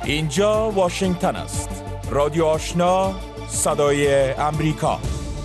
اینجا واشنگتن است. رادیو آشنا، صدای امریکا.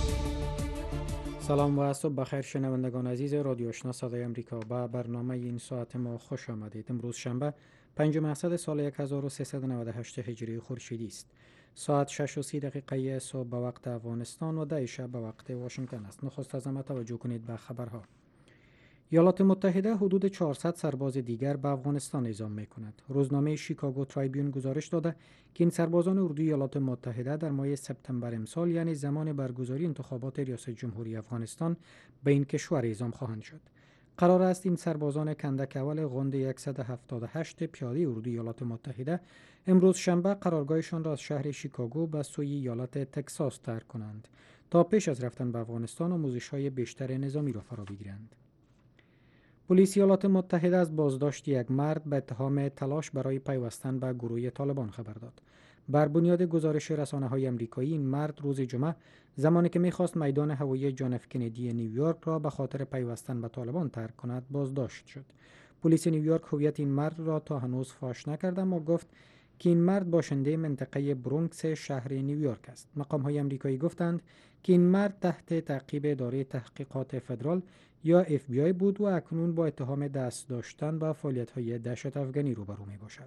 سلام و صبح بخیر شنوندگان عزیز رادیو آشنا صدای امریکا. با برنامه این ساعت ما خوش آمدید. امروز شنبه 5 مهسد سال 1398 هجری خورشیدی است. ساعت 6:30 صبح به وقت افغانستان و 10 شب به وقت واشنگتن است. نخست از همه توجه کنید به خبرها. ایالات متحده حدود 400 سرباز دیگر به افغانستان اعزام می‌کند. روزنامه شیکاگو ترایبیون گزارش داده که این سربازان اردوی ایالات متحده در ماه سپتامبر امسال، یعنی زمان برگزاری انتخابات ریاست جمهوری افغانستان، به این کشور اعزام خواهند شد. قرار است این سربازان کندک اول غند 178 پیاده اردوی ایالات متحده امروز شنبه قرارگاهشان را از شهر شیکاگو به سوی ایالت تگزاس ترک کنند تا پیش از رفتن به افغانستان آموزش‌های بیشتر نظامی را فرا بگیرند. پلیس ایالات متحده از بازداشت یک مرد به اتهام تلاش برای پیوستن به گروه طالبان خبر داد. بر بنیاد گزارش رسانه‌های آمریکایی، این مرد روز جمعه زمانی که می‌خواست میدان هوایی جان اف کندی نیویورک را به خاطر پیوستن به طالبان ترک کند بازداشت شد. پلیس نیویورک هویت این مرد را تا هنوز فاش نکرده اما گفت که این مرد باشنده منطقه برونکس شهر نیویورک است. مقام‌های آمریکایی گفتند که این مرد تحت تعقیب اداره تحقیقات فدرال یا FBI بود و اکنون با اتهام دست داشتن به فعالیت‌های دهشت افغانی روبرو می‌باشد.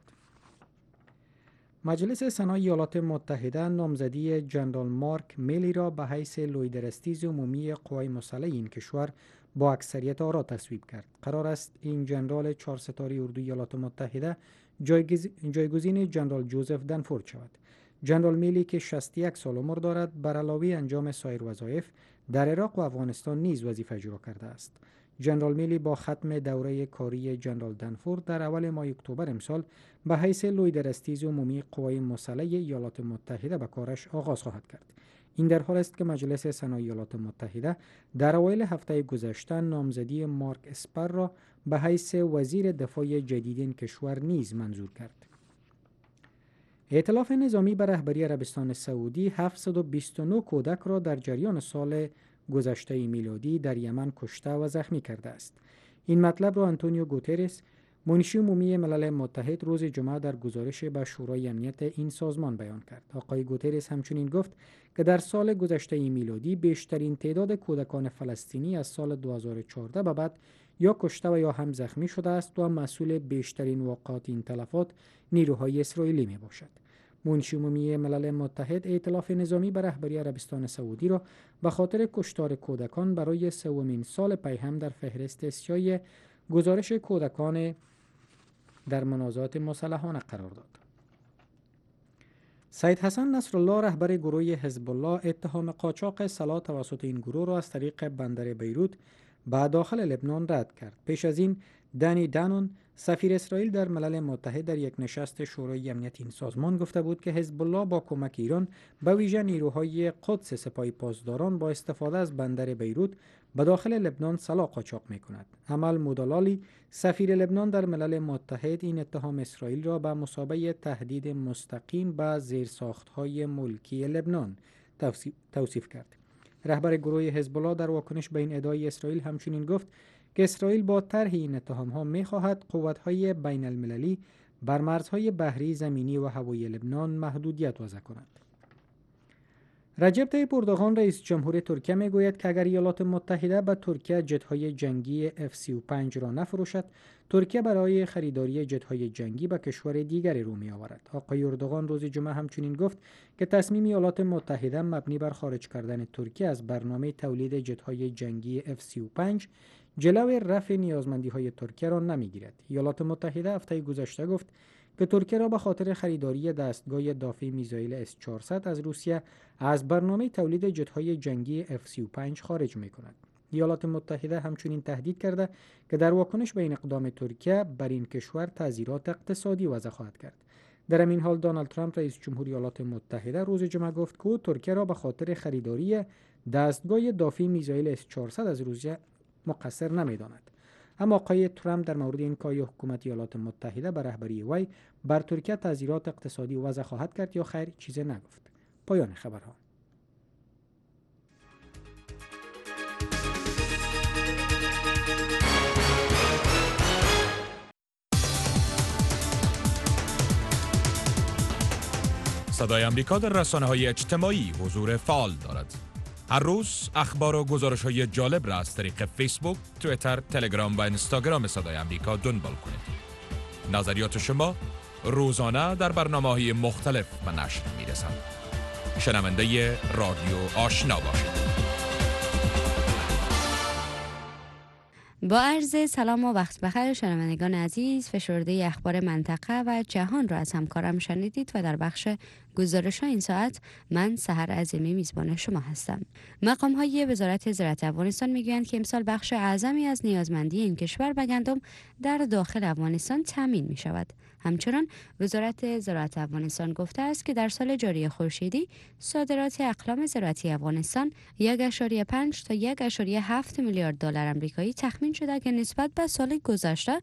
مجلس سنا ایالات متحده نامزدی جنرال مارک میلی را به حیث لویدرستیز عمومی قوای مسلح این کشور با اکثریت آرا تصویب کرد. قرار است این جنرال 4 ستاره اردوی ایالات متحده جایگزین جنرال جوزف دنفورد شود. جنرال میلی که 61 سال عمر دارد، بر علاوه انجام سایر وظایف در عراق و افغانستان نیز وظیفه اجرا کرده است. جنرال میلی با ختم دوره کاری جنرال دنفورد در اول ماه اکتبر امسال به حیث لویدرستیز عمومی قوای مسلح ایالات متحده به کارش آغاز خواهد کرد. این در حال است که مجلس سنا ایالات متحده در اوایل هفته گذشته نامزدی مارک اسپر را به حیث وزیر دفاع جدید این کشور نیز منظور کرد. ائتلاف نظامی به رهبری عربستان سعودی 729 کودک را در جریان سال گذشته میلادی در یمن کشته و زخمی کرده است. این مطلب را آنتونیو گوترس، منشی عمومی ملل متحد، روز جمعه در گزارش به شورای امنیت این سازمان بیان کرد. آقای گوترس همچنین گفت که در سال گذشته میلادی بیشترین تعداد کودکان فلسطینی از سال 2014 به بعد یا کشته و یا هم زخمی شده است و مسئول بیشترین واقعات این تلفات نیروهای اسرائیلی می باشد. منشی عمومی ملل متحد ائتلاف نظامی به رهبری عربستان سعودی را به خاطر کشتار کودکان برای سومین سال پی هم در فهرست سیاه گزارش کودکان در منازعات مسلحانه قرار داد. سید حسن نصرالله، رهبر گروه حزب الله، اتهام قاچاق سلاح توسط این گروه را از طریق بندر بیروت به داخل لبنان رد کرد. پیش از این دانی دانون، سفیر اسرائیل در ملل متحد، در یک نشست شورای امنیت این سازمان گفته بود که حزب الله با کمک ایران به ویژه نیروهای قدس سپاه پاسداران با استفاده از بندر بیروت به داخل لبنان سلاح قاچاق می‌کند. امل مودلالی، سفیر لبنان در ملل متحد، این اتهام اسرائیل را به مثابه تهدید مستقیم به زیرساخت‌های ملکی لبنان توصیف کرد. رهبر گروه حزب الله در واکنش به این ادعای اسرائیل همچنین گفت که اسرائیل با طرح این اتهام‌ها می‌خواهد قوت‌های بین المللی بر مرزهای بحری، زمینی و هوایی لبنان محدودیت وضع کند. رجب طیب اردوغان، رئیس جمهور ترکیه، میگوید که اگر ایالات متحده به ترکیه جت‌های جنگی F-35 را نفروشد، ترکیه برای خریداری جت‌های جنگی به کشور دیگری رو می‌آورد. آقای اردوغان روز جمعه همچنین گفت که تصمیم ایالات متحده مبنی بر خارج کردن ترکیه از برنامه تولید جت‌های جنگی F-35 جلوی رفع نیازمندی‌های ترکیه را نمی‌گیرد. ایالات متحده هفته گذشته گفت که ترکیه را به خاطر خریداری دستگاه دافع میزایل S-400 از روسیه از برنامه تولید جت‌های جنگی F-35 خارج می‌کند. ایالات متحده همچنین تهدید کرده که در واکنش به این اقدام ترکیه بر این کشور تعزیرات اقتصادی وضع خواهد کرد. در همین حال دونالد ترامپ، رئیس جمهور ایالات متحده، روز جمعه گفت که ترکیه را به خاطر خریداری دستگاه دافع میزایل S-400 از روسیه مقصر نمی‌داند. اما آقای ترامپ در مورد این که حکومت ایالات متحده به رهبری وی بر ترکیه تعزیرات اقتصادی وضع خواهد کرد یا خیر چیزی نگفت. پایان خبرها. صدای آمریکا در رسانه‌های اجتماعی حضور فعال دارد. هر روز اخبار و گزارش‌های جالب را از طریق فیسبوک، توییتر، تلگرام و اینستاگرام صدای آمریکا دنبال کنید. نظریات شما روزانه در برنامه‌های مختلف به نشر می‌رسند. شنونده رادیو آشنا باشید. با عرض سلام و وقت بخیر شنوندگان عزیز، فشرده اخبار منطقه و جهان را از همکارم شنیدید و در بخش گزارش‌ها این ساعت من سحر عظیمی میزبان شما هستم. مقام‌های وزارت زراعت افغانستان میگویند که امسال بخش اعظمی از نیازمندی این کشور به گندم در داخل افغانستان تامین می‌شود. همچنان وزارت زراعت افغانستان گفته است که در سال جاری خورشیدی صادرات اقلام زراعتی افغانستان 1.5 تا 1.7 میلیارد دلار آمریکایی تخمین شده که نسبت به سال گذشته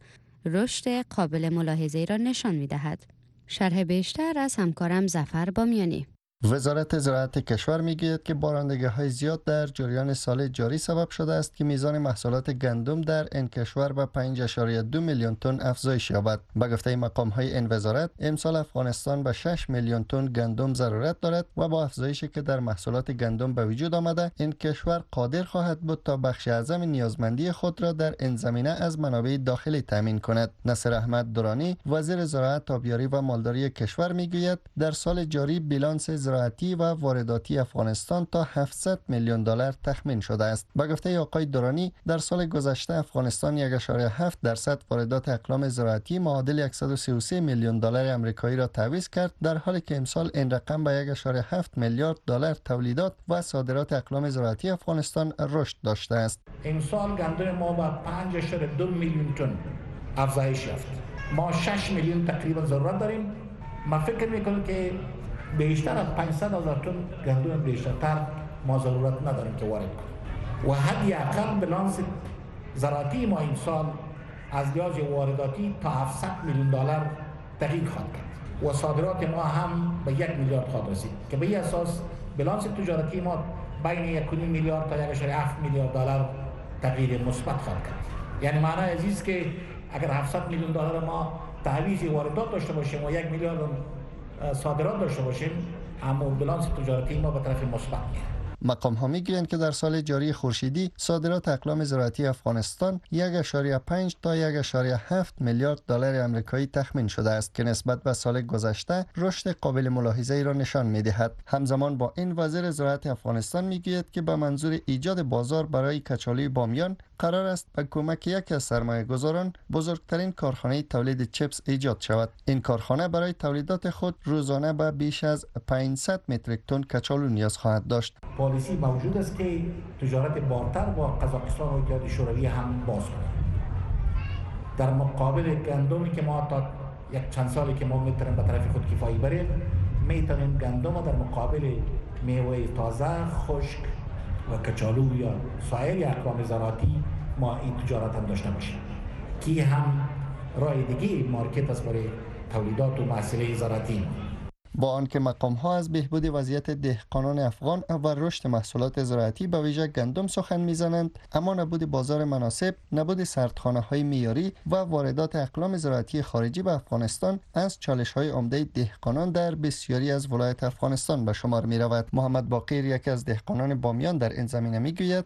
رشد قابل ملاحظه‌ای را نشان می‌دهد. شرح بیشتر از همکارم ظفر بامیانی. وزارت زراعت کشور میگوید که بارندگی‌های زیاد در جریان سال جاری سبب شده است که میزان محصولات گندم در این کشور به 5.2 میلیون تن افزایش یابد. به گفته مقام‌های این وزارت، امسال افغانستان به 6 میلیون تن گندم ضرورت دارد و با افزایشی که در محصولات گندم به وجود آمده، این کشور قادر خواهد بود تا بخش اعظم نیازمندی خود را در این زمینه از منابع داخلی تامین کند. نصر احمد درانی، وزیر زراعت، آبیاری و مالداری کشور میگوید در سال جاری بیلانس زراعتی و وارداتی افغانستان تا 700 میلیون دلار تخمین شده است. به گفته آقای درانی، در سال گذشته افغانستان 1.7% واردات اقلام زراعتی معادل 133 میلیون دلار آمریکایی را تعویض کرد، در حالی که امسال این رقم به 1.7 میلیارد دلار تولیدات و صادرات اقلام زراعتی افغانستان رشد داشته است. امسال گندم ما با 5.2 میلیون تن افزایش یافت. ما 6 میلیون تقریبا ضرورت داریم. ما فکر میکنم که بیشتر از 500,000 تن گندم بیشتر ما ضرورت نداریم که وارد کنیم و حدی اقل بلانس زراعتی ما این سال از لحاظ وارداتی تا 700 میلیون دلار تغییر خواهد کرد و صادرات ما هم به 1 میلیارد خواهد رسید که به این اساس بلانس تجارتی ما بین 1.5 میلیارد تا 1.7 میلیارد دلار تغییر مثبت خواهد کرد. یعنی معنی عزیز که اگر 700 میلیون دلار ما تعویض واردات داشته باشیم و 1 میلیارد صادرات داشته باشیم، اما بلانس تجارتی ما به طرف مثبت میره. مقام ها میگویند که در سال جاری خورشیدی صادرات اقلام زراعتی افغانستان 1.5 تا 1.7 میلیارد دلار آمریکایی تخمین شده است که نسبت به سال گذشته رشد قابل ملاحظه ای را نشان میدهد. همزمان با این وزیر زراعت افغانستان میگوید که به منظور ایجاد بازار برای کچالوی بامیان قرار است به کمک یکی از سرمایه‌گذاران بزرگترین کارخانه تولید چپس ایجاد شود. این کارخانه برای تولیدات خود روزانه به بیش از 500 متریک تن کچالو نیاز خواهد داشت. پالیسی موجود است که تجارت بارتر با قزاقستان و اتحاد شوروی هم باز کنند. در مقابل گندمی که ما تا یک چند سالی که ما میتونیم به طرف خود کفایی بریم، میتونیم گندم در مقابل میوه تازه، خشک و کچالو یا سایر اقلام زراعتی ما این تجارت هم داشته باشیم که هم راه دیگه مارکت است برای تولیدات و محصول زراعتی. با آنکه مقام ها از بهبود وضعیت دهقانان افغان و رشد محصولات زراعتی به ویژه گندم سخن میزنند، اما نبود بازار مناسب، نبود سردخانه های معیاری و واردات اقلام زراعتی خارجی به افغانستان از چالش های عمده دهقانان در بسیاری از ولایت افغانستان به شمار می رود. محمد باقر، یکی از دهقانان بامیان، در این زمینه می گوید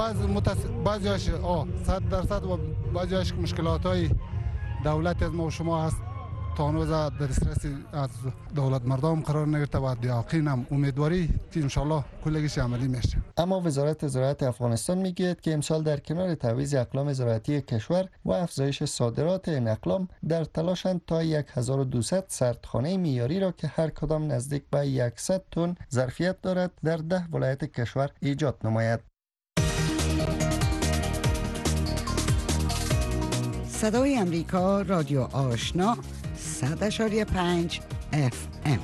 بعضیش 100% و بعضیش مشکلات های دولت از ما و شما هست، تانوز در دسترس از دولت مردم قرار نگرفته و یقینم امیدواری که انشالله کلگیش عملی میشه. اما وزارت زراعت افغانستان میگوید که امسال در کنار تعویض اقلام زراعتی کشور و افزایش صادرات این اقلام در تلاشند تا 1200 سردخانه معیاری را که هر کدام نزدیک به 100 تن ظرفیت دارد در 10 ولایت کشور ایجاد نماید. صدای امریکا، رادیو آشنا، 100.5 FM.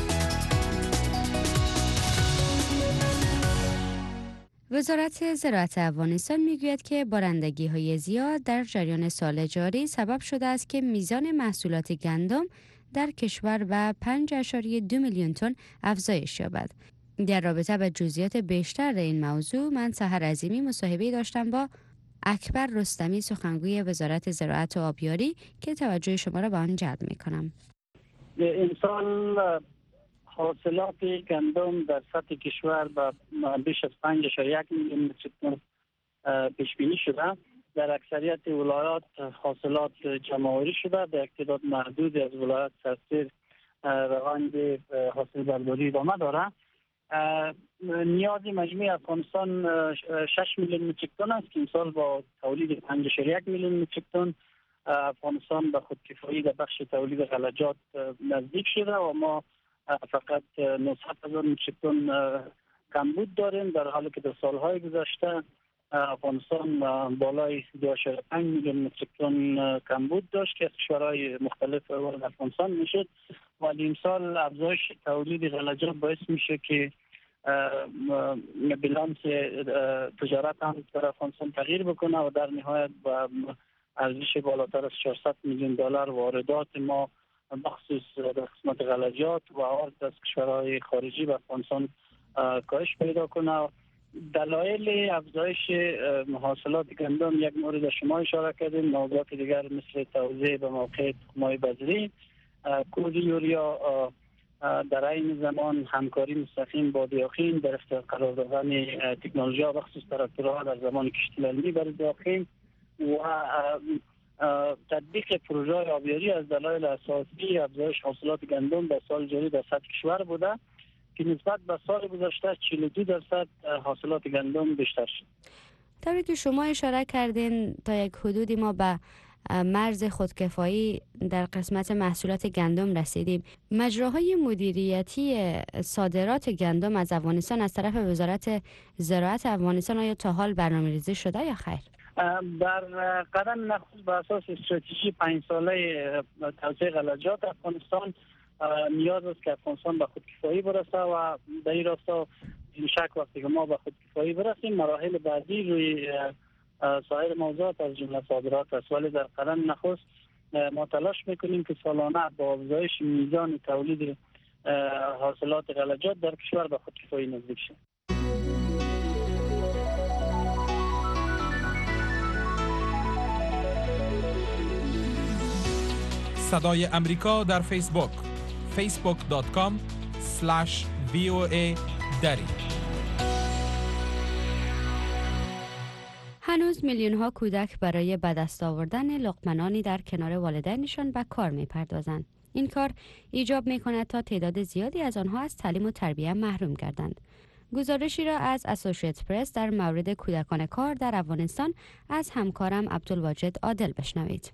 وزارت زراعت افغانستان میگوید که بارندگی‌های زیاد در جریان سال جاری سبب شده است که میزان محصولات گندم در کشور به 5.2 میلیون تن افزایش یابد. در رابطه با جزئیات بیشتر این موضوع من سحر عظیمی مصاحبه داشتم با اکبر رستمی، سخنگوی وزارت زراعت و آبیاری، که توجه شما را به آن جلب می‌کنم. امسال حاصلات گندم در سطح کشور به بیش از 5.1 میلیون متریک تن پیش بینی شده. در اکثریت ولایات حاصلات جمع‌آوری شده. در تعداد محدودی از ولایات سرسیر روند حاصل برداری ادامه داره. نیاز مجموعی افغانستان 6 میلیون متریک تن است که امسال با تولید 5.1 میلیون متریک تن افغانستان به خودکفایی در بخش تولید غلجات نزدیک شده و ما فقط 900,000 متریک تن کمبود داریم، در حالی که در سالهای گذشته افغانستان بالای 2.5 میلیون متریک تن کمبود داشت که از کشورهای مختلف وارد افغانستان میشد. ولی امسال افزایش تولید غلجات باعث میشه که بیلانس تجارت هم در افغانستان تغییر بکنه و در نهایت با ارزش بالاتر از 400 میلیون دلار واردات ما بخصوص در قسمت غلجات و آرد از کشورهای خارجی به افغانستان کاهش پیدا کنه. دلایل افزایش حاصلات گندم یک مورد شما اشاره کردیم، موضوعات دیگر مثل توزیع به موقع تخم‌های بذری، کود یوریا، در این زمان همکاری مستقیم با دیاخین در اختیار قرار دادن تکنولوژی ها بخصوص تراکتورها در زمان کشت علمی برای دیاخین و تطبیق پروژه آبیاری از دلایل اساسی افزایش حاصلات گندم در سال جاری در سطح کشور بوده که نسبت به سال گذشته 42% حاصلات گندم بیشتر شد. طوری که شما اشاره کردین تا یک حدودی ما به مرز خودکفایی در قسمت محصولات گندم رسیدیم. مجراهای مدیریتی صادرات گندم از افغانستان از طرف وزارت زراعت افغانستان آیا تا حال برنامه‌ریزی شده یا خیر؟ در قدم نخست به اساس استراتژی 5 ساله توسعه غلجات افغانستان نیاز است که افغانستان به خودکفایی برسه و در این راستا شک وقتی که ما به خودکفایی برسیم مراحل بعدی روی سایر موضوعات از جمله صادرات است. ولی در قدم نخست ما تلاش میکنیم که سالانه با افزایش میزان تولید حاصلات غلجات در کشور به خودکفایی نزدیک شیم. صدای امریکا در فیسبوک facebook.com/VOA dari. هنوز میلیون ها کودک برای به دست آوردن لقمه‌نانی در کنار والدینشان به کار می‌پردازند. این کار ایجاب می‌کند تا تعداد زیادی از آنها از تعلیم و تربیت محروم گردند. گزارشی را از اسوسییت پرس در مورد کودکان کار در افغانستان از همکارم عبدالواجد عادل بشنوید.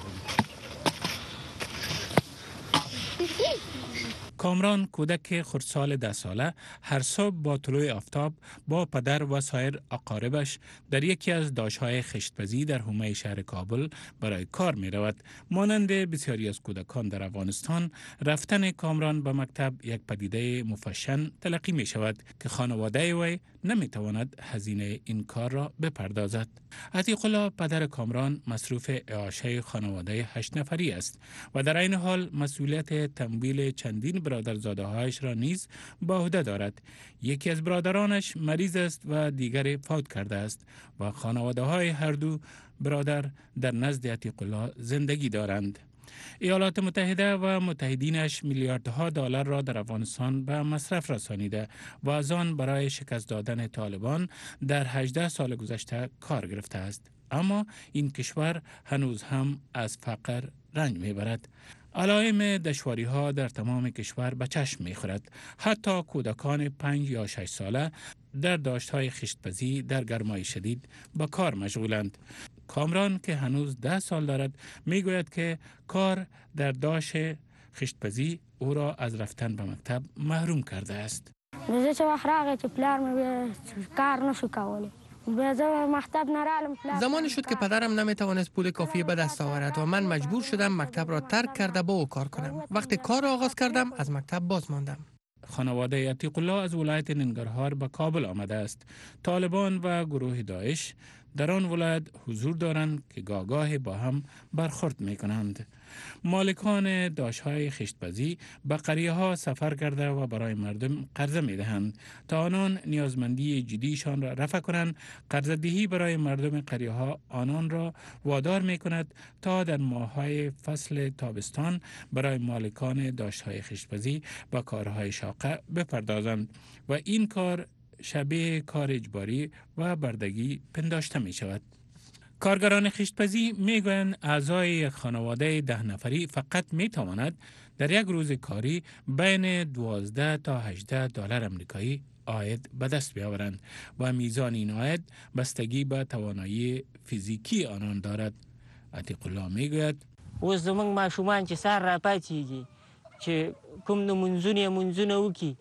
کامران کودک خردسال 10 ساله هر صبح با طلوع آفتاب با پدر و سایر اقاربش در یکی از داشت‌های خشت‌پزی در حومه شهر کابل برای کار می رود. مانند بسیاری از کودکان در افغانستان، رفتن کامران به مکتب یک پدیده مفشن تلقی می شود که خانواده وی نمی تواند هزینه این کار را بپردازد. عتیق الله پدر کامران مصروف اعاشه خانواده 8 نفری است و در این حال مسئولیت تمویل چندین برادرزاده‌هایش را نیز به عهده دارد. یکی از برادرانش مریض است و دیگری فوت کرده است و خانواده‌های هر دو برادر در نزد عتیق الله زندگی دارند. ایالات متحده و متحدینش میلیاردها دلار را در افغانستان به مصرف رسانیده و از آن برای شکست دادن طالبان در 18 سال گذشته کار گرفته است. اما این کشور هنوز هم از فقر رنج میبرد. علائم دشواری ها در تمام کشور به چشم میخورد. حتی کودکان 5 یا 6 ساله در داشت‌های خشت‌پزی در گرمای شدید با کار مشغولند. کامران که هنوز 10 سال دارد میگوید که کار در داشت خشت‌پزی او را از رفتن به مکتب محروم کرده است. زمانی شد که پدرم نمیتوانست پول کافی به دست آورد و من مجبور شدم مکتب را ترک کرده با او کار کنم. وقتی کار را آغاز کردم از مکتب باز ماندم. خانواده عتیق الله از ولایت ننگرهار به کابل آمده است. طالبان و گروه داعش در آن ولایت حضور دارند که گاهی با هم برخورد می کنند. مالکان داشت‌های خشت‌پزی به قریه‌ها سفر کرده و برای مردم قرضه می‌دهند تا آنان نیازمندی جدیشان را رفع کنند. قرضه‌دهی برای مردم قریه‌ها آنان را وادار می‌کند تا در ماه‌های فصل تابستان برای مالکان داشت‌های خشت‌پزی به کارهای شاقه بپردازند و این کار شبیه کار اجباری و بردگی پنداشته می شود. کارگران خشت‌پزی می گویند اعضای یک خانواده 10 نفری فقط می تواند در یک روز کاری بین 12 تا 18 دلار امریکایی عاید به دست بیاورند و میزان این عاید بستگی به توانایی فیزیکی آنان دارد. عتیق الله می گوید اوس زمونږ ماشومان چې سهار راپاڅیږي چې کوم د منځونه وکړي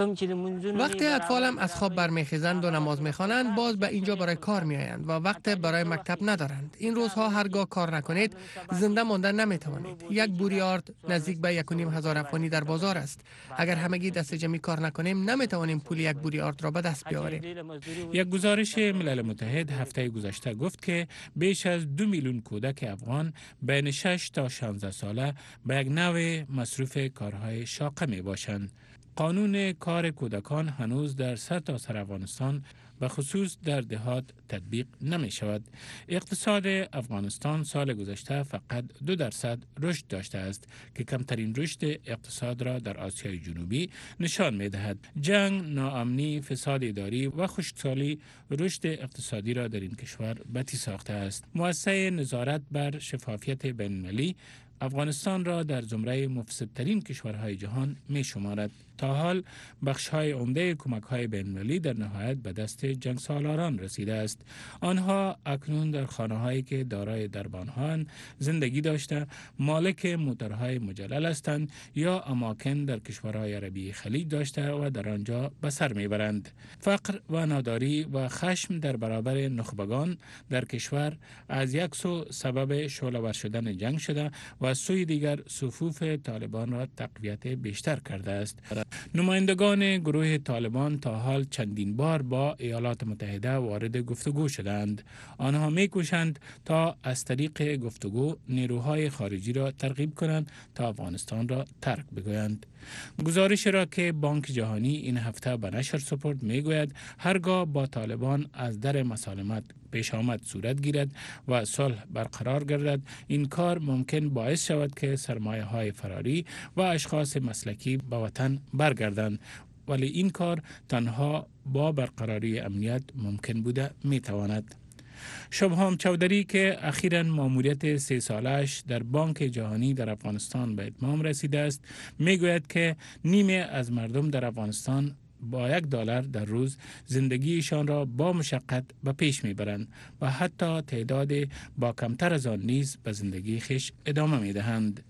وقتی اطفالم از خواب برمیخیزند و نماز میخوانند باز به اینجا برای کار میآیند و وقت برای مکتب ندارند. این روزها هرگاه کار نکنید زنده ماندن نمیتوانید. یک بوری آرد نزدیک به 1,500 افغانی در بازار است. اگر همگی دست جمعی کار نکنیم نمیتوانیم پول یک بوری آرد را به دست بیاوریم. یک گزارش ملل متحد هفته گذشته گفت که بیش از 2 میلیون کودک افغان بین 6 تا 16 ساله به یک نوع مصروف کارهای شاقه می باشند. قانون کار کودکان هنوز در سرتاسر افغانستان به خصوص در دهات تطبیق نمی شود. اقتصاد افغانستان سال گذشته فقط 2% رشد داشته است که کمترین رشد اقتصاد را در آسیای جنوبی نشان می دهد. جنگ، ناامنی، فساد اداری و خشکسالی رشد اقتصادی را در این کشور بتی ساخته است. مؤسسه نظارت بر شفافیت بین‌المللی افغانستان را در زمره مفسدترین کشورهای جهان می شمارد. تا حال بخش‌های عمده کمک‌های بین‌المللی در نهایت به دست جنگسالاران رسیده است. آنها اکنون در خانه‌هایی که دارای دربان‌هاند زندگی داشته، مالک موترهای مجلل هستند یا اماکن در کشورهای عربی خلیج داشته و در آنجا به سر میبرند. فقر و ناداری و خشم در برابر نخبگان در کشور از یک سو سبب شعله‌ور شدن جنگ شده و از سوی دیگر صفوف طالبان را تقویت بیشتر کرده است. نمایندگان گروه طالبان تا حال چندین بار با ایالات متحده وارد گفتگو شدند. آنها می‌کوشند تا از طریق گفتگو نیروهای خارجی را ترغیب کنند تا افغانستان را ترک بگویند. گزارش را که بانک جهانی این هفته به نشر سپرد میگوید هرگاه با طالبان از در مسالمت پیش آمد صورت گیرد و صلح برقرار گردد، این کار ممکن باعث شود که سرمایه های فراری و اشخاص مسلکی به وطن برگردند، ولی این کار تنها با برقراری امنیت ممکن بوده میتواند. شبهام چودری که اخیراً ماموریت 3 سالش در بانک جهانی در افغانستان به اتمام رسیده است، میگوید که نیمه از مردم در افغانستان با $1 در روز زندگیشان را با مشقت به پیش میبرند و حتی تعداد با کمتر از آن نیز به زندگی خویش ادامه میدهند.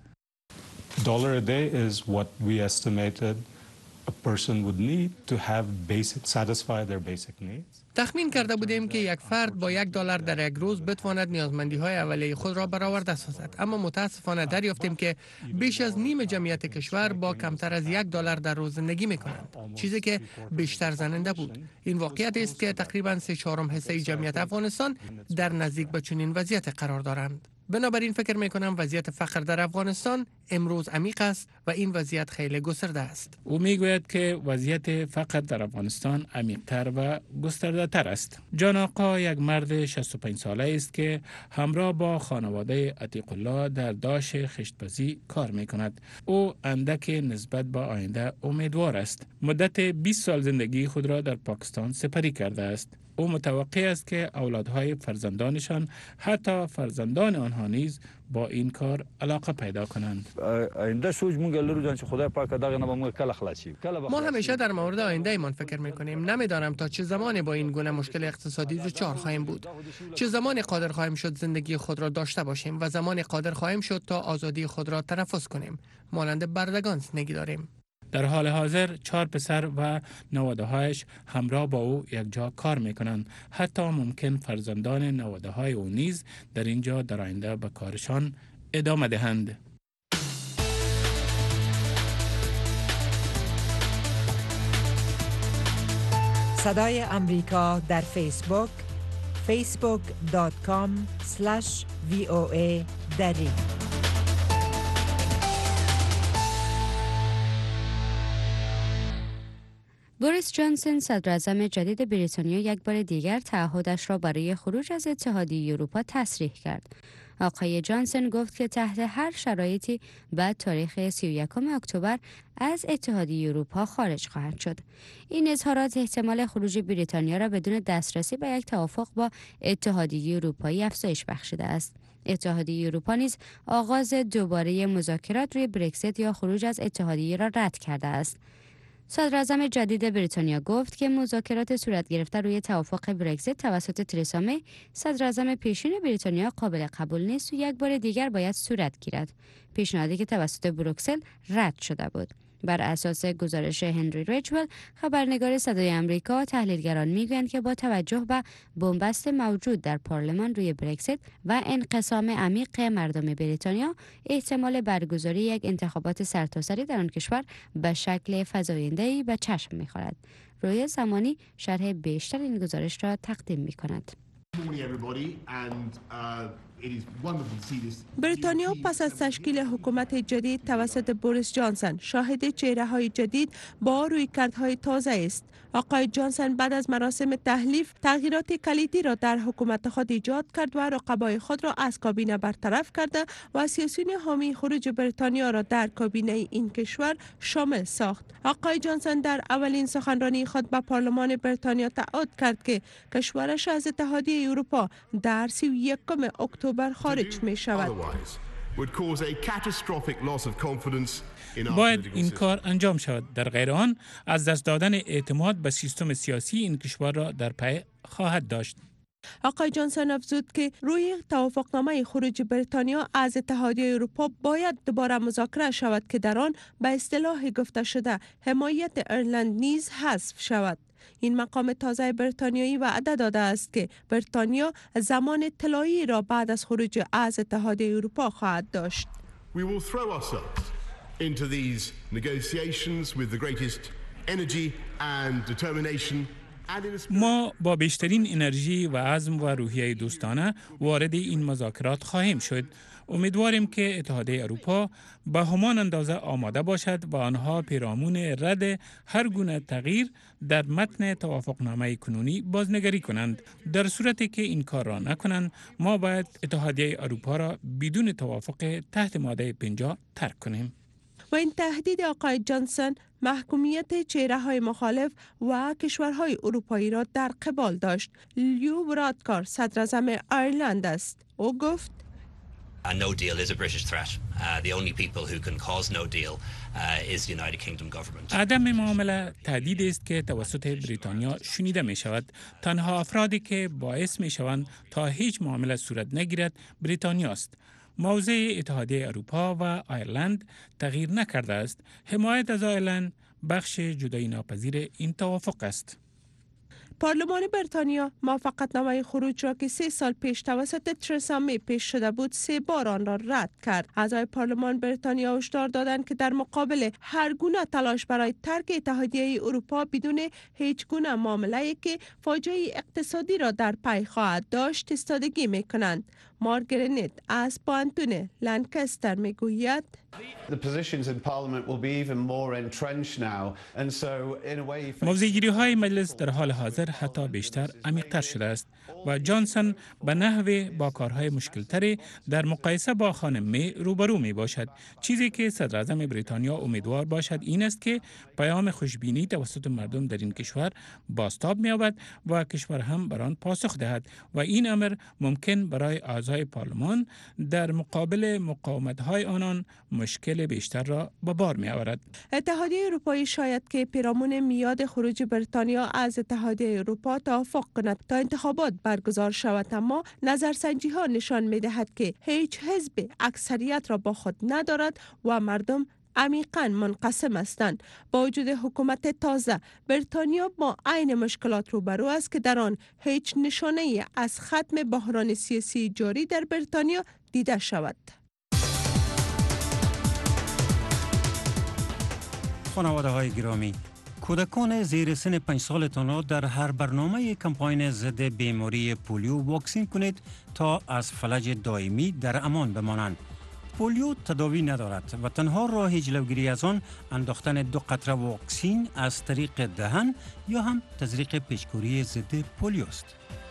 $1 a day is what we estimated a person would need to have satisfy their basic needs. تخمین کرده بودیم که یک فرد با $1 در یک روز بتواند نیازمندی‌های اولیه خود را برآورده سازد، اما متاسفانه دریافتیم که بیش از نیم جمعیت کشور با کمتر از $1 در روز زندگی می‌کنند، چیزی که بیشتر زننده بود. این واقعیت است که تقریباً 3/4 حصه جمعیت افغانستان در نزدیک به چنین وضعیت قرار دارند. بنابراین فکر می‌کنم وضعیت فقر در افغانستان امروز عمیق است و این وضعیت خیلی گسترده است. او میگوید که وضعیت فقر در افغانستان عمیق‌تر و گسترده‌تر است. جان آقا یک مرد 65 ساله است که همراه با خانواده عتیق الله در داش خشت‌پزی کار می‌کند. او اندک نسبت به آینده امیدوار است. مدت 20 سال زندگی خود را در پاکستان سپری کرده است. او متوقع است که اولادهای فرزندانشان حتی فرزندان آنها نیز با این کار علاقه پیدا کنند. ما همیشه در مورد آینده ایمان فکر میکنیم. نمیدانم تا چه زمان با این گونه مشکل اقتصادی دچار خواهیم بود. چه زمان قادر خواهیم شد زندگی خود را داشته باشیم و زمان قادر خواهیم شد تا آزادی خود را تنفس کنیم. مانند بردگان زندگی داریم. در حال حاضر 4 پسر و نواده‌هایش همراه با او یک جا کار میکنند. حتی ممکن فرزندان نواده‌های او نیز در اینجا در آینده به کارشان ادامه دهند. صدای امریکا در فیسبوک facebook.com/VOA دری بوریس جانسون صدراعظم جدید بریتانیا یک بار دیگر تعهدش را برای خروج از اتحادیه اروپا تصریح کرد. آقای جانسون گفت که تحت هر شرایطی بعد تاریخ 31 اکتبر از اتحادیه اروپا خارج خواهد شد. این اظهارات احتمال خروج بریتانیا را بدون دسترسی به یک توافق با اتحادیه اروپایی افزایش بخشیده است. اتحادیه اروپا نیز آغاز دوباره مذاکرات روی برکزیت یا خروج از اتحادیه را رد کرده است. صدراعظم جدید بریتانیا گفت که مذاکرات صورت گرفته روی توافق برکزیت توسط ترسا می، صدراعظم پیشین بریتانیا، قابل قبول نیست و یک بار دیگر باید صورت گیرد. پیشنهادی که توسط بروکسل رد شده بود. بر اساس گزارش هنری ریچول، خبرنگار صدای آمریکا، تحلیلگران میگویند که با توجه به بنبست موجود در پارلمان روی برکزیت و انقسام عمیق مردم بریتانیا، احتمال برگزاری یک انتخابات سرتاسری در آن کشور به شکل فزاینده‌ای به چشم می‌خورد. رویا زمانی شرح بیشتر این گزارش را تقدیم می‌کند. بریتانیا پس از تشکیل حکومت جدید توسط بوریس جانسون شاهد چهره‌های جدید با رویکردهای تازه است. آقای جانسون بعد از مراسم تحلیف تغییرات کلیدی را در حکومت خود ایجاد کرد و رقبای خود را از کابینه برطرف کرده و سیاسیون حامی خروج بریتانیا را در کابینه این کشور شامل ساخت. آقای جانسون در اولین سخنرانی خود به پارلمان بریتانیا تعهد کرد که کشورش از اتحادیه اروپا در 31 اکتبر خارج می شود. باید این کار انجام شود، در غیر آن از دست دادن اعتماد به سیستم سیاسی این کشور را در پی خواهد داشت. آقای جانسون افزود که روی توافقنامه خروج بریتانیا از اتحادیه اروپا باید دوباره مذاکره شود که در آن به اصطلاح گفته شده حمایت ایرلند نیز حذف شود. این مقام تازه بریتانیایی وعده داده است که بریتانیا زمان طلایی را بعد از خروج از اتحادیه اروپا خواهد داشت. We will throw ourselves into these negotiations with the greatest energy and determination. ما با بیشترین انرژی و عزم و روحیه دوستانه وارد این مذاکرات خواهیم شد. امیدواریم که اتحادیه اروپا به همان اندازه آماده باشد و آنها پیرامون رد هر گونه تغییر در متن توافقنامه کنونی بازنگری کنند. در صورتی که این کار را نکنند، ما باید اتحادیه اروپا را بدون توافق تحت ماده 50 ترک کنیم. و این تهدید آقای جانسون محکومیت چهره‌های مخالف و کشورهای اروپایی را در قبال داشت. لیو برادکار صدراعظم ایرلند است. او گفت A no deal is a British threat. The only people who can cause no deal is the United Kingdom government. عدم معامله تهدید است که توسط بریتانیا شنیده می شود. تنها افرادی که باعث می شوند تا هیچ معامله صورت نگیرد بریتانیا است. موضع اتحادیه اروپا و ایرلند تغییر نکرده است. حمایت از ایرلند بخش جدایی ناپذیر این توافق است. پارلمان بریتانیا موافقتنامه خروج را که 3 سال پیش توسط ترسا می پیش شده بود 3 بار آن را رد کرد. اعضای پارلمان بریتانیا هشدار دادند که در مقابل هر گونه تلاش برای ترک اتحادیه اروپا بدون هیچ گونه معامله‌ای که فاجعه اقتصادی را در پی خواهد داشت ایستادگی می کنند. مارگرینت از پانتون لانکستر می گوید موضع‌گیری های مجلس در حال حاضر حتی بیشتر عمیق‌تر شده است و جانسون به نحو با کارهای مشکل‌تری در مقایسه با خانم می روبرو می باشد. چیزی که صدراعظم بریتانیا امیدوار باشد این است که پیام خوشبینی توسط مردم در این کشور بازتاب می‌یابد و کشور هم بر آن پاسخ دهد و این امر ممکن برای اعضای پارلمان در مقابل مقاومت‌های آنان مشکل بیشتر را به بار می‌آورد. اتحادیه اروپایی شاید که پیرامون میاد خروج بریتانیا از اتحادیه اروپا توافق کند تا انتخابات برگزار شود، اما نظرسنجی‌ها نشان می‌دهد که هیچ حزب اکثریت را با خود ندارد و مردم عمیقاً منقسم هستند. با وجود حکومت تازه، بریتانیا با عین مشکلات روبرو است که در آن هیچ نشانه‌ای از ختم بحران سیاسی جاری در بریتانیا دیده شود. خانواده‌های گرامی، کودکان زیر سن 5 سالتان را در هر برنامه کمپاین ضد بیماری پولیو واکسین کنید تا از فلج دائمی در امان بمانند. پولیو تداوی ندارد و تنها راه جلوگیری از آن انداختن 2 قطره واکسین از طریق دهن یا هم تزریق پیچکوری ضد پولیو است.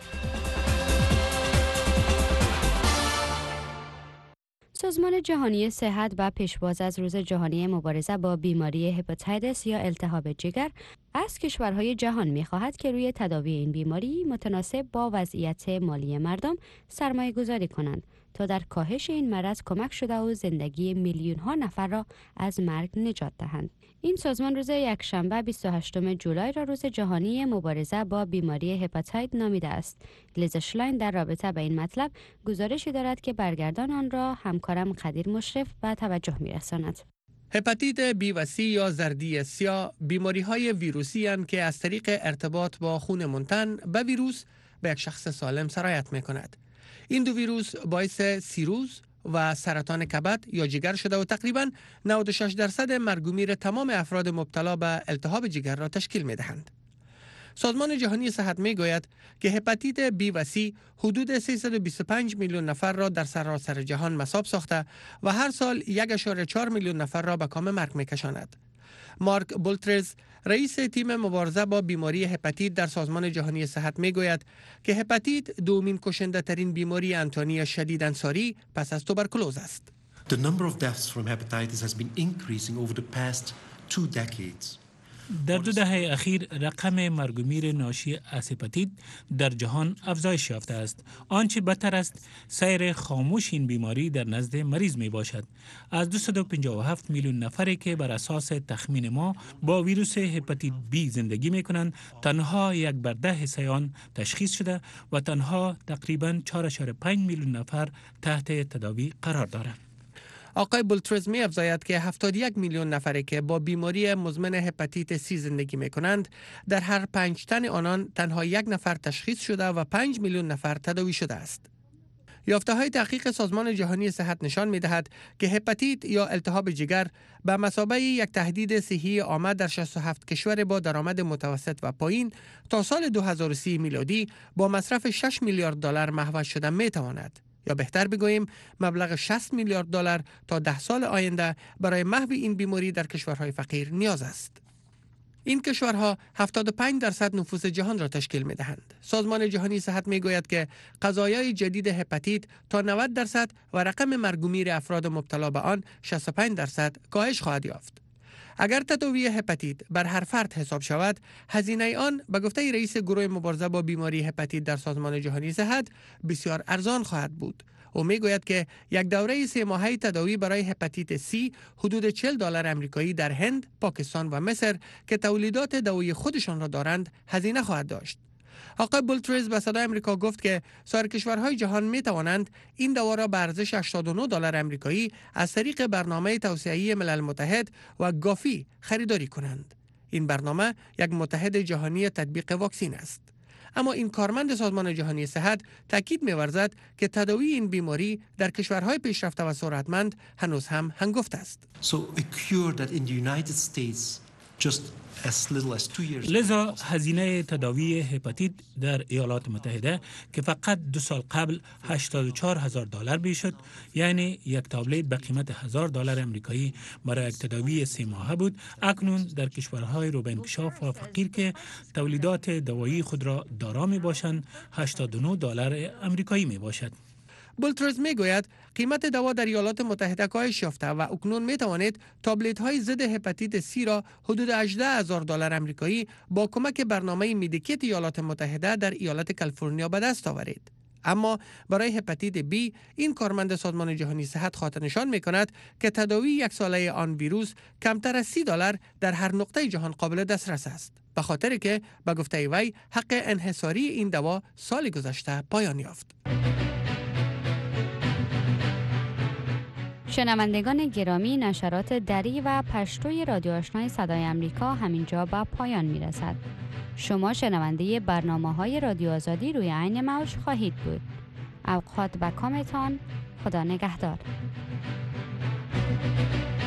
سازمان جهانی صحت و پیشواز از روز جهانی مبارزه با بیماری هپاتیتس یا التهاب جگر از کشورهای جهان می‌خواهد که روی تداوی این بیماری متناسب با وضعیت مالی مردم سرمایه گذاری کنند تا در کاهش این مرض کمک شده و زندگی میلیون‌ها نفر را از مرگ نجات دهند. این سازمان روز یکشنبه 28 جولای را روز جهانی مبارزه با بیماری هپاتیت نامیده است. لیزا شلاین در رابطه با این مطلب گزارشی دارد که برگردان آن را همکارم قدیر مشرف به توجه می‌رساند. هپاتیت بی و سی یا زردی سیاه بیماری‌های ویروسی هستند که از طریق ارتباط با خون منتن به ویروس به یک شخص سالم سرایت می‌کند. این دو ویروس باعث سیروز و سرطان کبد یا جگر شده و تقریباً 96% مرگ و میر تمام افراد مبتلا به التهاب جگر را تشکیل می‌دهند. سازمان جهانی صحت می‌گوید که هپاتیت بی و سی حدود 325 میلیون نفر را در سراسر جهان مصاب ساخته و هر سال 1.4 میلیون نفر را به کام مرگ می‌کشاند. مارک بولترز رئیس تیم مبارزه با بیماری هپاتیت در سازمان جهانی صحت میگوید که هپاتیت دومین کشنده ترین بیماری انتانی شدید انصاری پس از توبرکلوز است. The number of deaths from hepatitis has been increasing over the past 2 decades. در 2 دهه اخیر رقم مرگ و میر ناشی از هپاتیت در جهان افزایش یافته است. آنچه بدتر است سیر خاموش این بیماری در نزد مریض می باشد. از 257 میلیون نفری که بر اساس تخمین ما با ویروس هپاتیت بی زندگی می کنند تنها 1/10 آن تشخیص شده و تنها تقریباً 4.5 میلیون نفر تحت تداوی قرار دارند. آقای بولترز می افزاید که 71 میلیون نفری که با بیماری مزمن هپاتیت سی زندگی می کنند در هر 5 تن آنان تنها 1 نفر تشخیص شده و 5 میلیون نفر تداوی شده است. یافته های تحقیق سازمان جهانی صحت نشان می دهد که هپاتیت یا التهاب جگر به مثابه یک تهدید صحی عامه در 67 کشور با درآمد متوسط و پایین تا سال 2030 میلادی با مصرف 6 میلیارد دلار مهوش شده می تواند. یا بهتر بگوییم مبلغ 60 میلیارد دلار تا 10 سال آینده برای محو این بیماری در کشورهای فقیر نیاز است. این کشورها 75% نفوس جهان را تشکیل می دهند. سازمان جهانی صحت می گوید که قضایای جدید هپاتیت تا 90% و رقم مرگ و میر افراد مبتلا به آن 65% کاهش خواهد یافت. اگر تداوی هپاتیت بر هر فرد حساب شود، هزینه آن به گفته رئیس گروه مبارزه با بیماری هپاتیت در سازمان جهانی صحت بسیار ارزان خواهد بود. او میگوید که یک دوره 3 ماهه تداوی برای هپاتیت سی حدود 40 دلار آمریکایی در هند، پاکستان و مصر که تولیدات دوائی خودشان را دارند هزینه خواهد داشت. آقای بولترز به صدای آمریکا گفت که سایر کشورهای جهان می توانند این دوا را به ارزش 89 دلار آمریکایی از طریق برنامه توسعه‌ای ملل متحد و گافی خریداری کنند. این برنامه یک متحد جهانی تطبیق واکسین است. اما این کارمند سازمان جهانی صحت تاکید می‌ورزد که تداوی این بیماری در کشورهای پیشرفته و سرعتمند هنوز هم هنگفت است. لذا هزینه تداوی هپاتیت در ایالات متحده که فقط 2 سال قبل 84,000 دلار میشد، یعنی یک تابلت به قیمت 1,000 دلار آمریکایی برای یک تداوی 3 ماهه بود، اکنون در کشورهای رو به انکشاف و فقیر که تولیدات دوایی خود را دارا می باشند 89 دلار آمریکایی می باشد. بولترز میگوید قیمت دوا در ایالات متحده کاهش یافته و اکنون می توانید تابلت های ضد هپاتیت سی را حدود 18,000 دلار آمریکایی با کمک برنامه میدیکیت ایالات متحده در ایالت کالیفرنیا به دست آورید. اما برای هپاتیت بی این کارمند سازمان جهانی صحت خاطر نشان می کند که تداوی 1 ساله آن ویروس کمتر از 30 دلار در هر نقطه جهان قابل دسترس است، به خاطر که به گفته وی حق انحصاری این دوا سال گذشته پایان یافت. شنوندگان گرامی، نشرات دری و پشتوی رادیو آشنای صدای آمریکا همینجا به پایان می رسد. شما شنونده برنامه‌های رادیو آزادی روی عین موج خواهید بود. اوقات و کامتان، خدا نگهدار.